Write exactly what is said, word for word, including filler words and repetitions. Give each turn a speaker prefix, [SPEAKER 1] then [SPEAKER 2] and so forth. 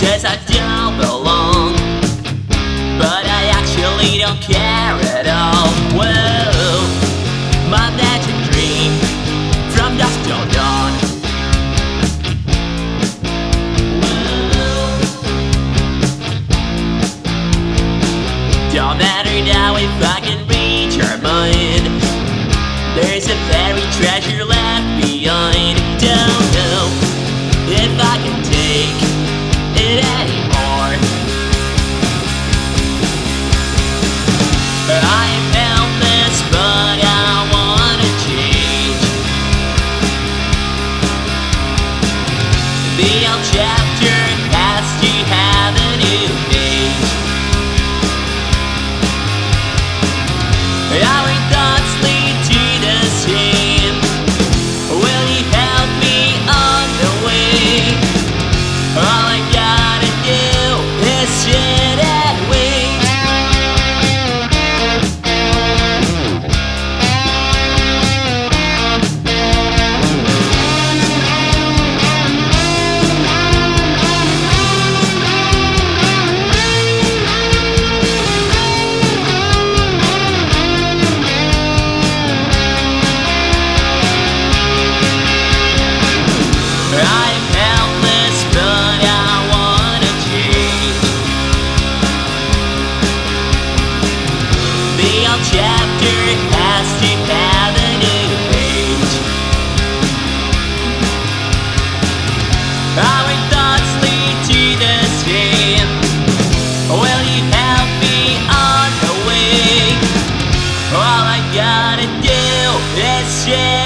[SPEAKER 1] says I don't belong, but I actually don't care at all. Whoa, my magic dream from dusk till dawn. Whoa. Don't matter now if I can reach your mind. There's a buried treasure left behind. Don't know if I can take it anymore. I am helpless, but I wanna change. The old chapter has to have a new page. Our thoughts lead to the same. Will you help me on the way? All I gotta do is sit and wait. I'm helpless, but I wanna change. The old chapter has to have a new page. Our thoughts lead to the same. Will you help me on the way? All I gotta do is say